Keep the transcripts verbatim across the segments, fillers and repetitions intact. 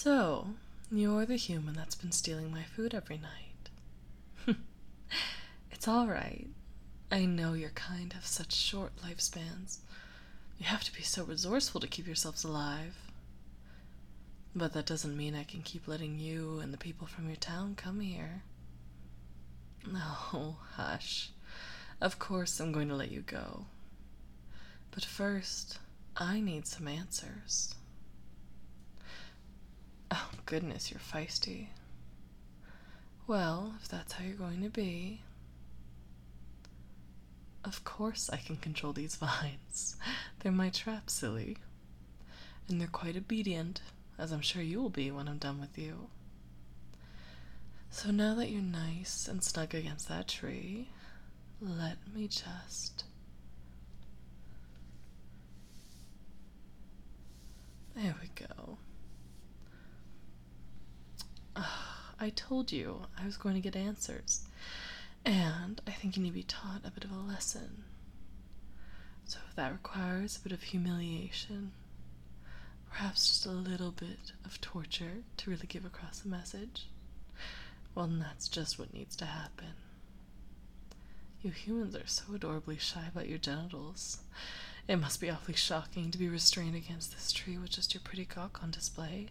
So, you're the human that's been stealing my food every night. It's alright. I know your kind have such short lifespans. You have to be so resourceful to keep yourselves alive. But that doesn't mean I can keep letting you and the people from your town come here. Oh, hush. Of course I'm going to let you go. But first, I need some answers. Oh, goodness, you're feisty. Well, if that's how you're going to be... Of course I can control these vines. They're my trap, silly. And they're quite obedient, as I'm sure you will be when I'm done with you. So now that you're nice and snug against that tree, let me just... There we go. I told you I was going to get answers, and I think you need to be taught a bit of a lesson. So if that requires a bit of humiliation, perhaps just a little bit of torture to really give across a message, well, then that's just what needs to happen. You humans are so adorably shy about your genitals. It must be awfully shocking to be restrained against this tree with just your pretty cock on display.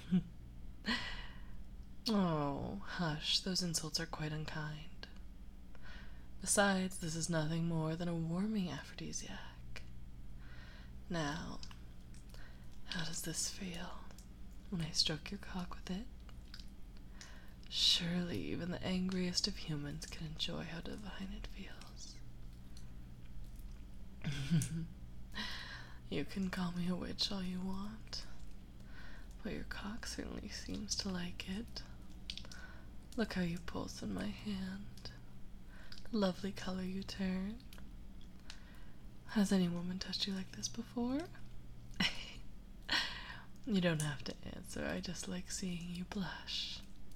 Oh, hush, those insults are quite unkind. Besides, this is nothing more than a warming aphrodisiac. Now, how does this feel when I stroke your cock with it? Surely even the angriest of humans can enjoy how divine it feels. You can call me a witch all you want, but your cock certainly seems to like it. Look how you pulse in my hand. The lovely color you turn. Has any woman touched you like this before? You don't have to answer, I just like seeing you blush.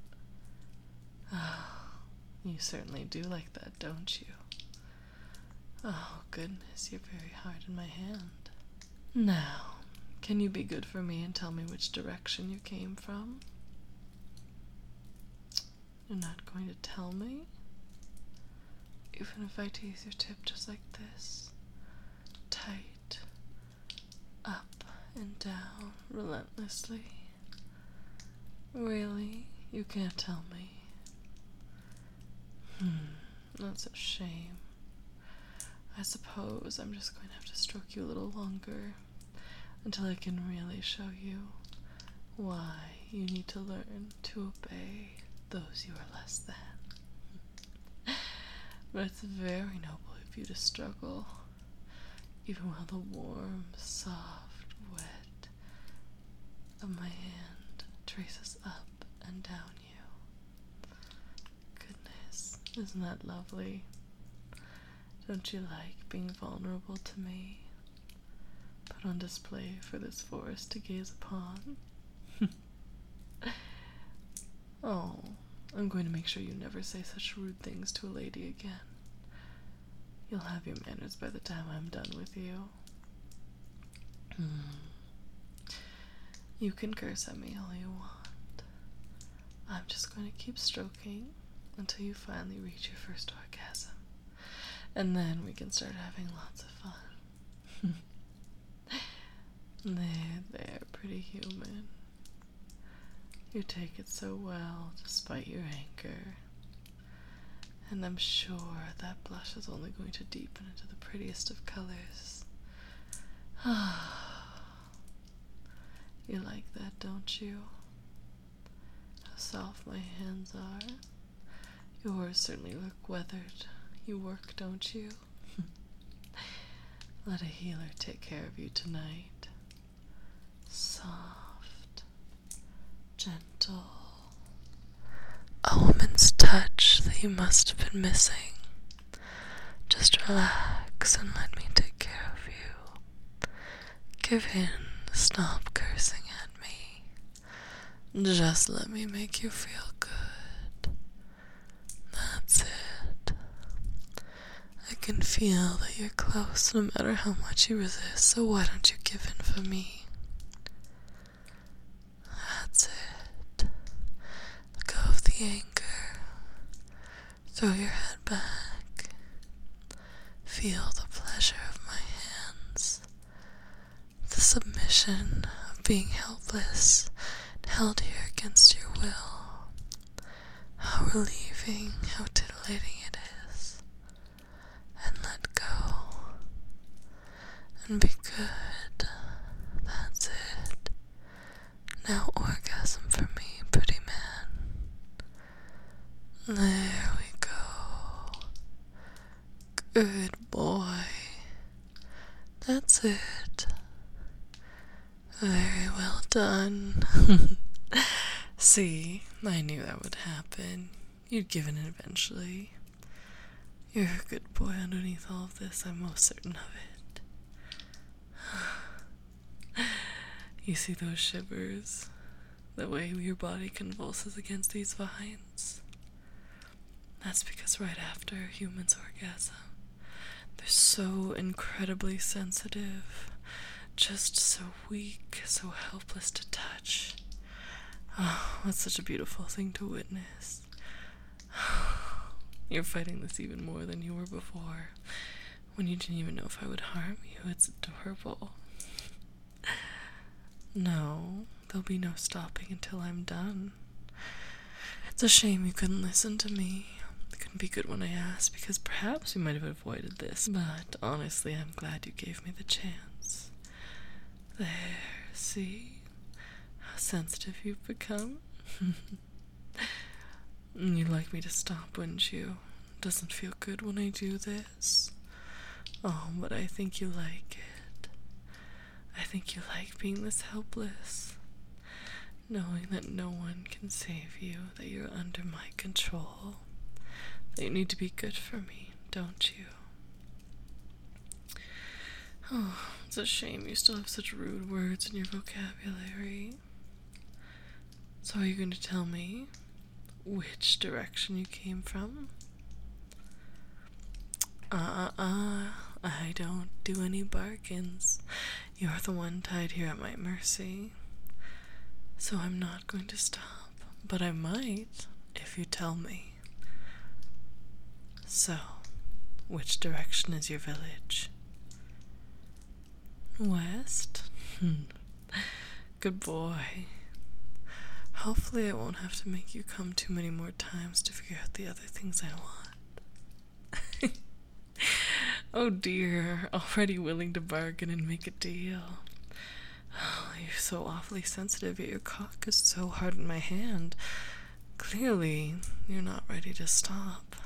Oh, you certainly do like that, don't you? Oh, goodness, you're very hard in my hand. Now, can you be good for me and tell me which direction you came from? You're not going to tell me? Even if I tease your tip just like this, tight, up and down, relentlessly. Really? You can't tell me? Hmm, that's a shame. I suppose I'm just going to have to stroke you a little longer until I can really show you why you need to learn to obey those you are less than. But it's very noble of you to struggle, even while the warm, soft wet of my hand traces up and down you. Goodness, isn't that lovely? Don't you like being vulnerable to me, put on display for this forest to gaze upon? Oh, I'm going to make sure you never say such rude things to a lady again. You'll have your manners by the time I'm done with you. Hmm. You can curse at me all you want. I'm just going to keep stroking until you finally reach your first orgasm. And then we can start having lots of fun. There, there, pretty human. You take it so well, despite your anger. And I'm sure that blush is only going to deepen into the prettiest of colors. You like that, don't you? How soft my hands are. Yours certainly look weathered. You work, don't you? Let a healer take care of you tonight. Soft, gentle. A woman's touch that you must have been missing. Just relax and let me take care of you. Give in, stop cursing at me. Just let me make you feel good. That's it. I can feel that you're close no matter how much you resist, so why don't you give in for me? That's it. Throw your head back. Feel the pleasure of my hands. The submission of being helpless and held here against your will. How relieving, how titillating it is. And let go. And be good. That's it. Now orgasm for me, pretty man. There we go. Good boy. That's it. Very well done. See, I knew that would happen. You'd give in eventually. You're a good boy underneath all of this, I'm most certain of it. You see those shivers? The way your body convulses against these vines? That's because right after a human's orgasm, they're so incredibly sensitive, just so weak, so helpless to touch. Oh, that's such a beautiful thing to witness. You're fighting this even more than you were before, when you didn't even know if I would harm you. It's adorable. No, there'll be no stopping until I'm done. It's a shame you couldn't listen to me. It couldn't be good when I asked, because perhaps we might have avoided this. But honestly, I'm glad you gave me the chance. There, see? How sensitive you've become. You'd like me to stop, wouldn't you? Doesn't feel good when I do this. Oh, but I think you like it. I think you like being this helpless. Knowing that no one can save you, that you're under my control. That you need to be good for me, don't you? Oh, it's a shame you still have such rude words in your vocabulary. So are you going to tell me which direction you came from? Uh-uh-uh, I don't do any bargains. You're the one tied here at my mercy. So I'm not going to stop, but I might if you tell me. So, which direction is your village? West? Good boy. Hopefully I won't have to make you come too many more times to figure out the other things I want. Oh dear, already willing to bargain and make a deal. Oh, you're so awfully sensitive, yet your cock is so hard in my hand. Clearly, you're not ready to stop.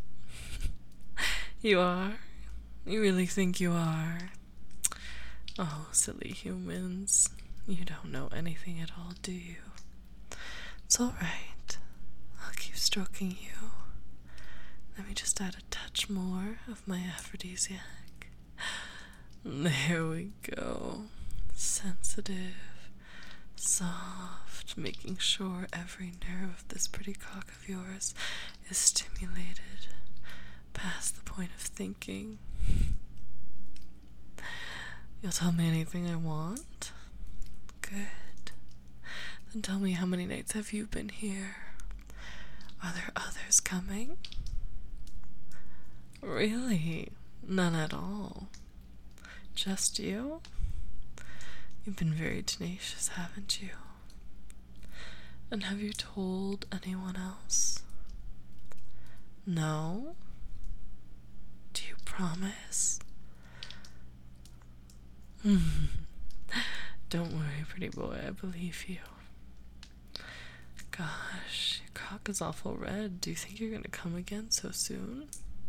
You are? You really think you are? Oh, silly humans. You don't know anything at all, do you? It's alright. I'll keep stroking you. Let me just add a touch more of my aphrodisiac. There we go. Sensitive, soft, making sure every nerve of this pretty cock of yours is stimulated past the point of thinking. You'll tell me anything I want? Good. Then tell me, how many nights have you been here? Are there others coming? Really? None at all? Just you? You've been very tenacious, haven't you? And have you told anyone else? No? Do you promise? Don't worry, pretty boy, I believe you. Gosh, your cock is awful red. Do you think you're gonna come again so soon?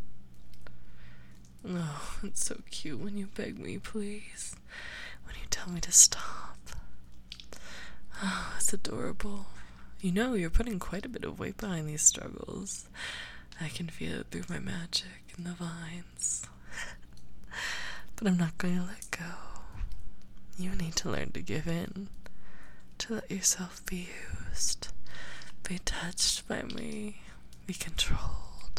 Oh, it's so cute when you beg me, please. When you tell me to stop. Oh, it's adorable. You know, you're putting quite a bit of weight behind these struggles. I can feel it through my magic and the vines. But I'm not going to let go. You need to learn to give in. To let yourself be used. Be touched by me. Be controlled.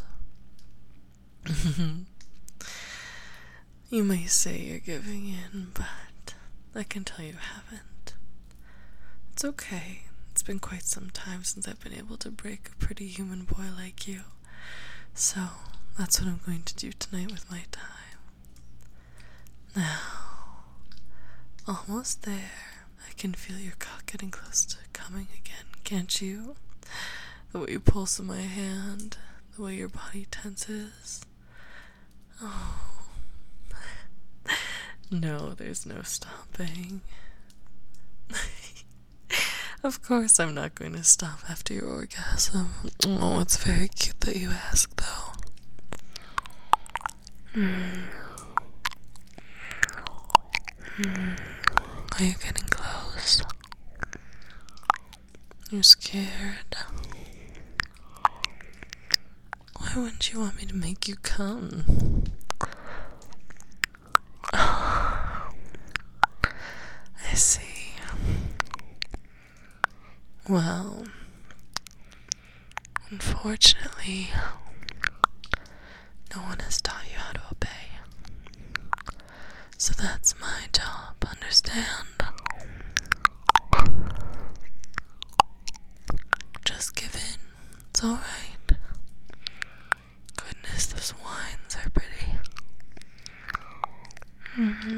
You may say you're giving in, but I can tell you haven't. It's okay. It's been quite some time since I've been able to break a pretty human boy like you. So, that's what I'm going to do tonight with my time. Now, almost there. I can feel your cock getting close to coming again, can't you? The way you pulse in my hand, the way your body tenses. Oh. No, there's no stopping. Of course I'm not going to stop after your orgasm. Oh, it's very cute that you ask, though. Mm. Mm. Are you getting close? You're scared. Why wouldn't you want me to make you come? I see. Well, unfortunately, no one has taught you how to obey. So that's my job, understand? Just give in. It's alright. Goodness, those wines are pretty. Mm-hmm.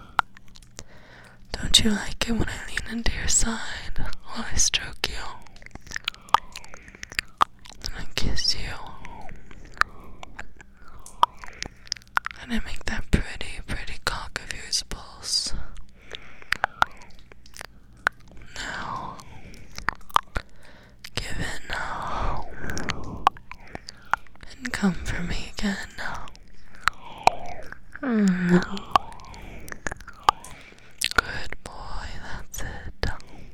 Don't you like it when I lean into your side while I stroke you? And I kiss you. And I make that pretty, pretty cock of yours pulse. Now, give in now. And come for me again now. Mm. Good boy, that's it.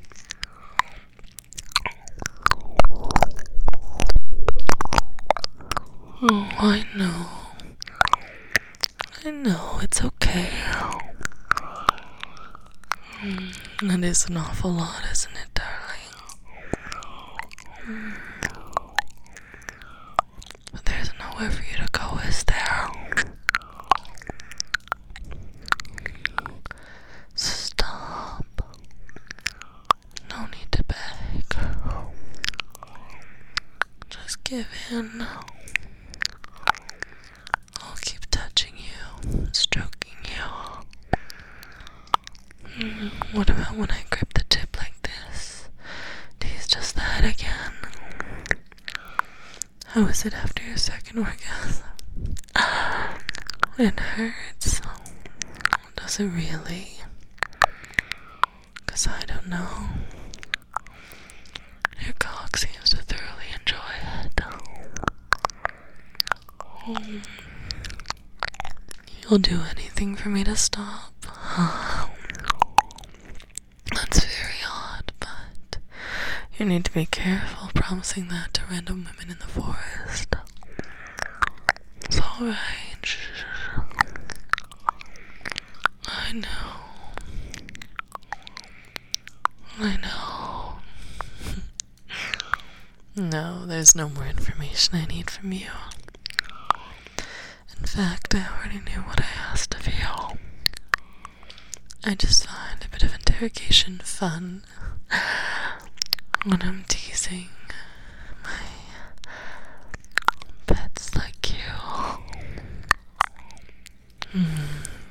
Oh, I know. I know, it's okay. Mm, that is an awful lot, isn't it, darling? Mm. But there's nowhere for you to go, is there? Stop. No need to beg. Just give in. I'll keep touching you, stroking you. Mm, what about when I grip the tip like this? Tease just that again. How is it after your second orgasm? It hurts. Does it really? 'Cause I don't know. Your cock seems to thoroughly enjoy it. Oh. You'll do anything for me to stop. That's very odd, but you need to be careful promising that to random women in the forest. It's alright. Shh. I know. I know. No, there's no more information I need from you. In fact, I already knew what I asked of you. I just find a bit of interrogation fun when I'm teasing my pets like you. Mm.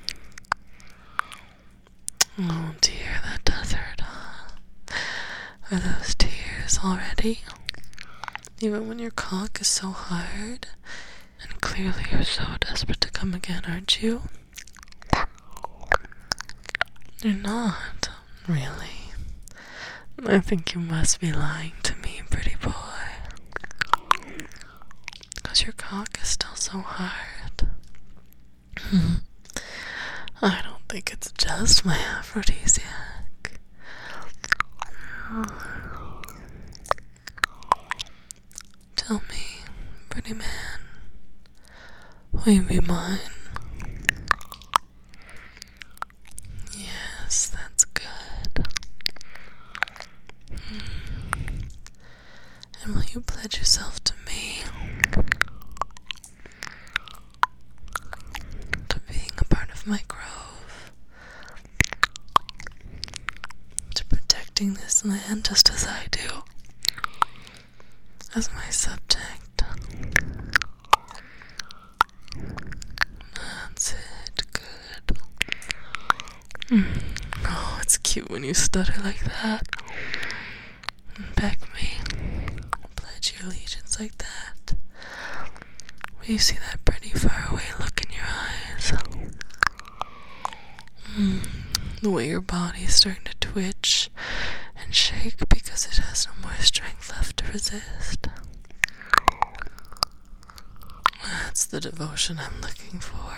Oh dear, that does hurt, huh? Are those tears already? Even when your cock is so hard, and clearly you're so desperate to come again, aren't you? You're not, really. I think you must be lying to me, pretty boy. 'Cause your cock is still so hard. I don't think it's just my aphrodisiac. Tell me, pretty man, will you be mine? Yes, that's good. And will you pledge yourself to me? To being a part of my grove? To protecting this land just as I do? As my subject? it's cute when you stutter like that. Beg me. Pledge your allegiance like that. Will you see that pretty faraway look in your eyes? Mm, the way your body is starting to twitch and shake because it has no more strength left to resist. That's the devotion I'm looking for.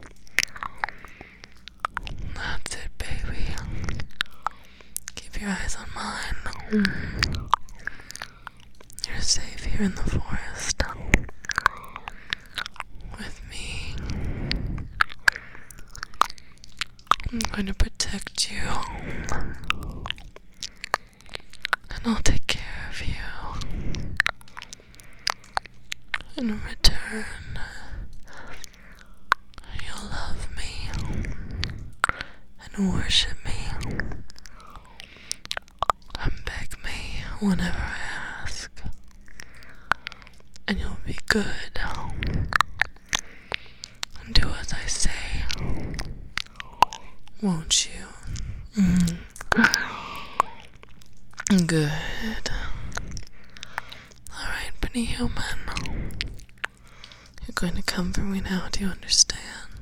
That's it, baby. Keep your eyes on mine. You're safe here in the forest. With me. I'm going to protect you. And I'll take care of you. In return, you'll love me and worship me and beg me whenever I ask. And you'll be good and do as I say, won't you? Mm. Good. Alright, pretty human. You're going to come for me now, do you understand?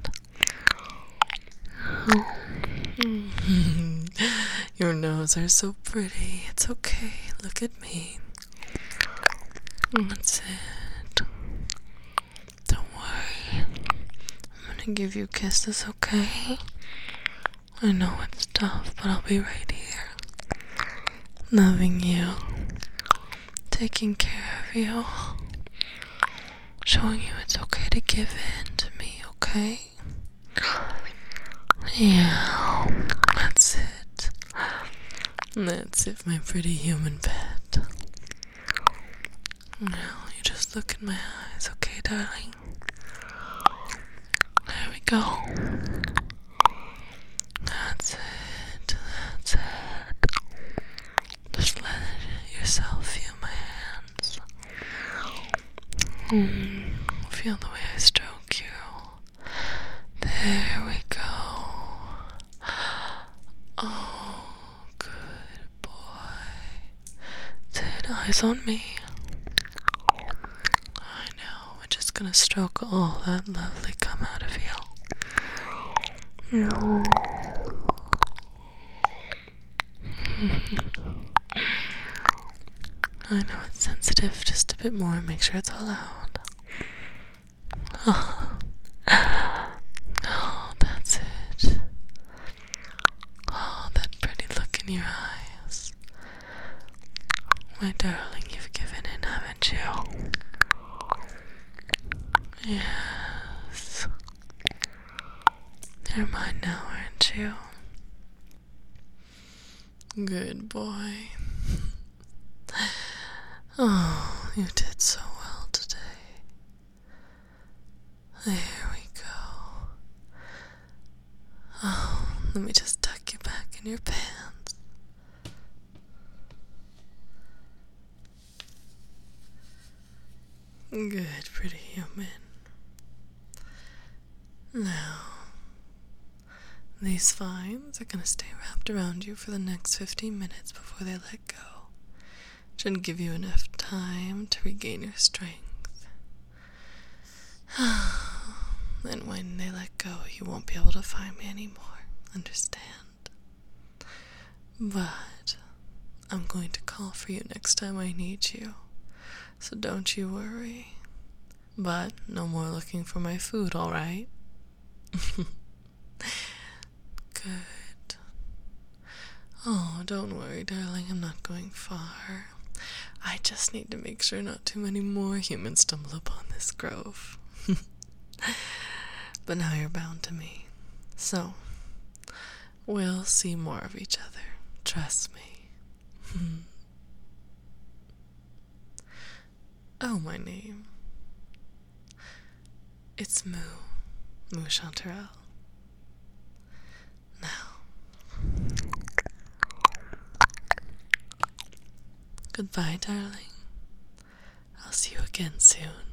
Your nose are so pretty. It's okay. Look at me. That's it. Don't worry. I'm gonna give you kisses, okay? I know it's tough, but I'll be right here. Loving you. Taking care of you. Showing you it's okay to give in to me, okay? Yeah, that's it. That's it, my pretty human pet. Now, you just look in my eyes, okay, darling? There we go. That's it, that's it. Just let yourself feel my hands. Mm, feel the way I stroke you. There we go. Oh, good boy. That's it, eyes on me. I know, we're just gonna stroke all that lovely come out of you. No. I know it's sensitive, just a bit more, make sure it's all out. Oh, oh that's it. Oh, that pretty look in your eyes. My darling, you've given in, haven't you? Yes. You're mine now, aren't you? Good boy. Oh, you did so well today. There we go. Oh, let me just tuck you back in your pants. Good, pretty human. Now, these vines are gonna stay wrapped around you for the next fifteen minutes before they let go. Should give you enough time to regain your strength. And when they let go, you won't be able to find me anymore. Understand? But I'm going to call for you next time I need you. So don't you worry. But no more looking for my food, alright? Good. Oh, don't worry, darling. I'm not going far. I just need to make sure not too many more humans stumble upon this grove. But now you're bound to me. So, we'll see more of each other. Trust me. Oh, my name. It's Moo. Moo Chanterelle. Now. Goodbye, darling. I'll see you again soon.